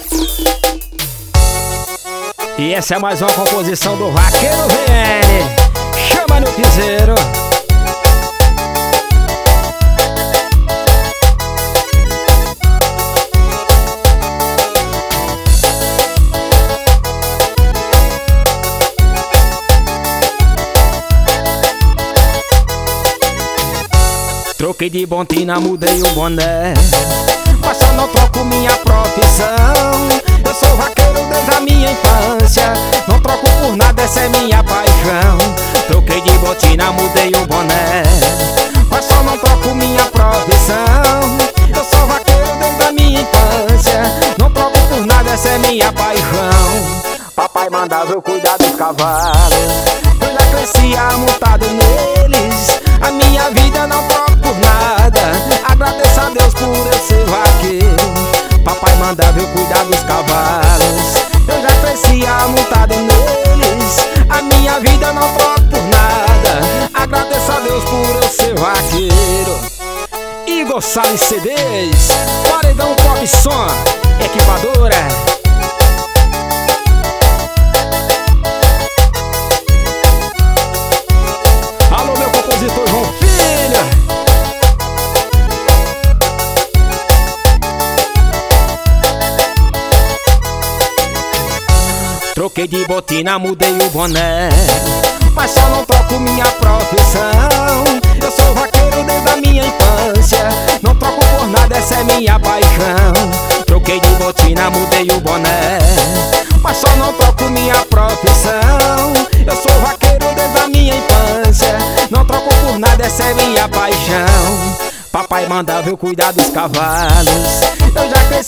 E essa é mais uma composição do Vaqueiro VN. Chama no piseiro. Troquei de Botina, mudei o boné, mas só não troco minha profissão. Eu sou vaqueiro desde a minha infância, não troco por nada, essa é minha paixão. Troquei de botina, mudei o boné, mas só não troco minha profissão. Eu sou vaqueiro desde a minha infância, não troco por nada, essa é minha paixão. Papai mandava eu cuidar dos cavalos, eu já crescia montado neles. A minha vida não troco por nada, agradeço a Deus por eu ser vaqueiro. Papai mandava eu cuidar dos cavalos, eu já crescia montado neles. A minha vida não troco por nada, agradeço a Deus por eu ser vaqueiro. Igor Salles CDs, Paredão Pop Som, equipadora. Alô, meu compositor João Filho. Troquei de botina, mudei o boné, mas só não troco minha profissão. Eu sou vaqueiro desde a minha infância, não troco por nada, essa é minha paixão. Troquei de botina, mudei o boné, mas só não troco minha profissão. Eu sou vaqueiro desde a minha infância, não troco por nada, essa é minha paixão. Papai mandava eu cuidar dos cavalos, eu já